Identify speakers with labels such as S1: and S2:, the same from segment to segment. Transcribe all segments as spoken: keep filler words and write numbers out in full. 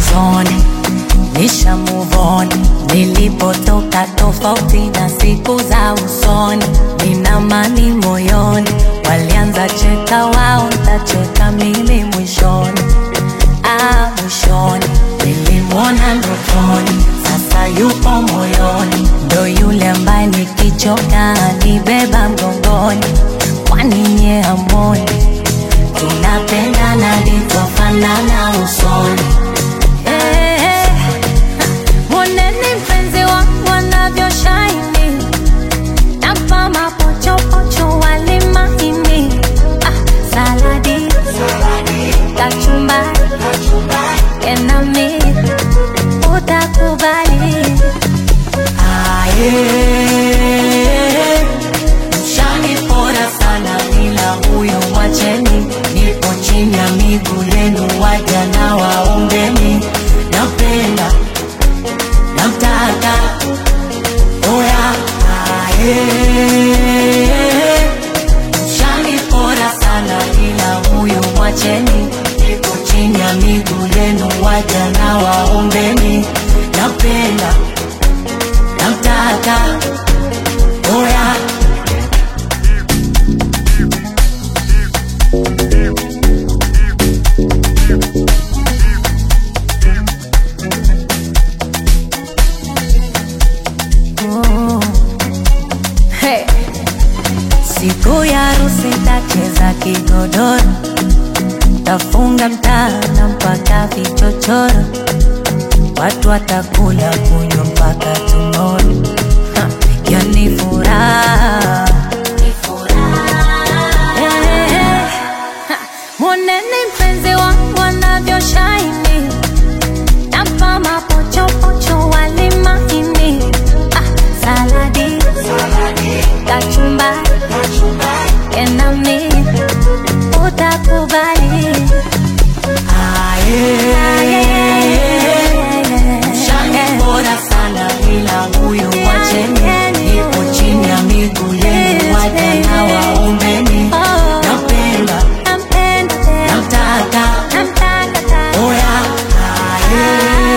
S1: usoni, nisha move on. Nilipotoka tofauti na siku za usoni, nina amani moyoni. Walianza cheka wao, nitacheka mimi mwishoni. Ah, mwishoni nilimwona ndotoni, sasa yupo moyoni. Ndo yule ambaye nikichoka nibeba mgongoni. Kwani nye hamoni tunapendana livyofanana usoni? Hey, hey. Mwoneni mpenzi wangu anavyoshine, nampa mapochopocho wali mahini. Ah, saladi, kachumbari, enami utakubali. Aye, mshanipora sana ila huyo wacheni. Nipo chini ya miguu yenu waja na waombeni. Napenda, namtaka, oya. Aye, mshanipora sana ila huyo wacheni. Nipo chini ya miguu yenu waja na waombeni. Napenda, namtaka, oya. Oh, hey. Siku ya harusi tacheza kigodoro, tafunga mtana mpaka vichochoro. Watu watakula kunywa mpaka tomorrow. Hiyo ni furaha. Hey, hey. Mwoneni mpenzi wangu anavyoshine, nampa mapochopocho wali mahini. Ah, saladi, kachumbari, enami utakubali. Aye, mshanipora sana ila huyo wacheni. Nipo chini ya miguu yenu waja na waombeni. Napenda, namtaka, oya. Aye,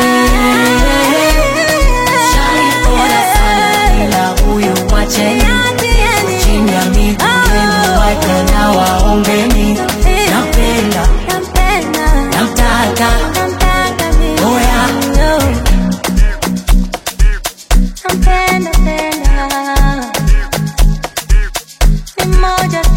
S1: mshanipora sana ila huyo wacheni. Nipo chini ya miguu yenu waja na waombeni. Napenda, namtaka, oya.
S2: Nampenda, penda, ni moja